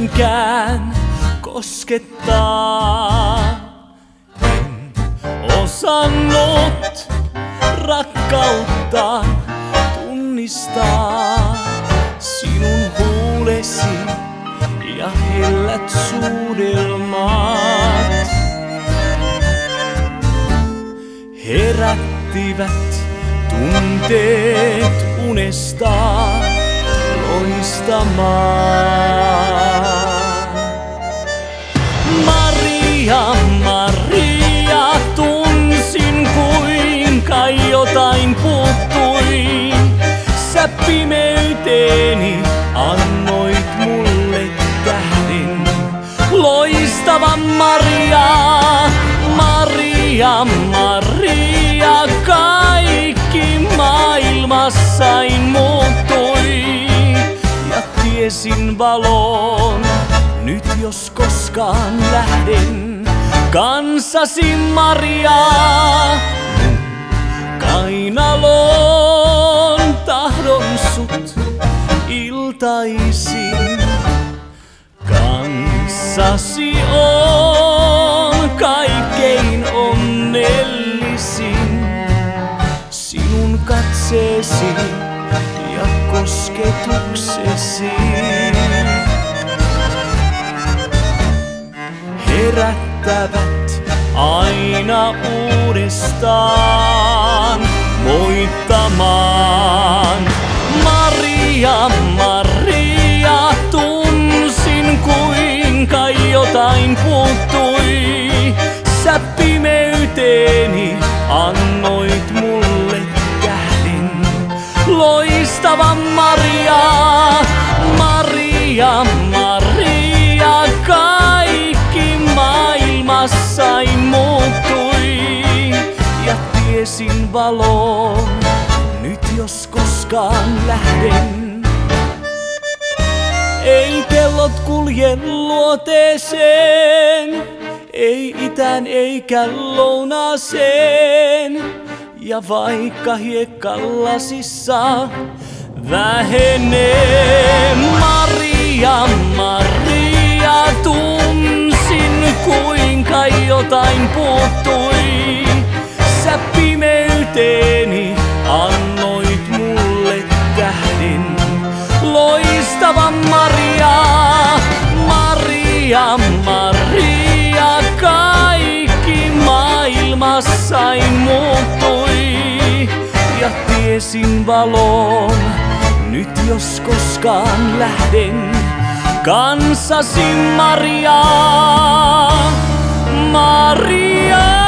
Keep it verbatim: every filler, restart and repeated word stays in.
niinkään koskettaa. En osannut rakkautta tunnistaa. Sinun huulesi ja hellät suudelmat herättivät tunteet unesta loistamaan. Maria, Maria, tunsin kuinka jotain puuttui. Sä pimeyteeni annoit mulle tähden. Loistava Maria, Maria, Maria, kaikki maailmassain muuttui. Ja tiesin valon, nyt jos koskaan lähden kanssasi Maria. Kainaloon tahdon sut iltaisin. Kanssasi on kaikkein onnellisin. Sinun katseesi ja kosketuksesi herättävät aina uudestaan voittamaan. Maria, Maria, tunsin kuinka jotain puuttui. Sä pimeyteeni annoit mulle tähden. Loistava Maria, Maria, Maria, kaikki maailmassain muuttui. Ja tiesin valon, nyt jos koskaan lähden. Ei kellot kulje luoteeseen, ei itään eikä lounaaseen. Ja vaikka hiekkalasissa vähenee, Maria, Maria, tunsin kuinka jotain puuttui. Sä pimeyteeni annoit mulle tähden. Loistava Maria, Maria, Maria, kaikki maailmassain muuttui. Ja tiesin valon, nyt jos koskaan lähden kanssasi Maria, Maria.